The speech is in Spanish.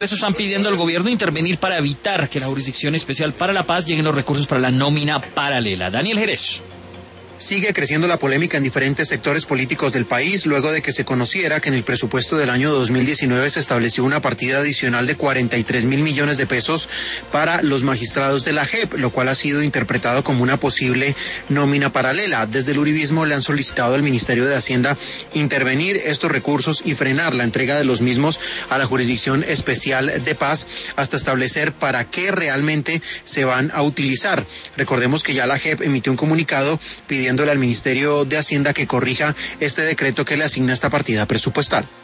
Eso están pidiendo al gobierno intervenir para evitar que la Jurisdicción Especial para la Paz lleguen los recursos para la nómina paralela. Daniel Jerez. Sigue creciendo la polémica en diferentes sectores políticos del país luego de que se conociera que en el presupuesto del año 2019 se estableció una partida adicional de 43.000 millones de pesos para los magistrados de la JEP, lo cual ha sido interpretado como una posible nómina paralela. Desde el uribismo le han solicitado al Ministerio de Hacienda intervenir estos recursos y frenar la entrega de los mismos a la Jurisdicción Especial de Paz hasta establecer para qué realmente se van a utilizar. Recordemos que ya la JEP emitió un comunicado pidiéndole al Ministerio de Hacienda que corrija este decreto que le asigna esta partida presupuestal.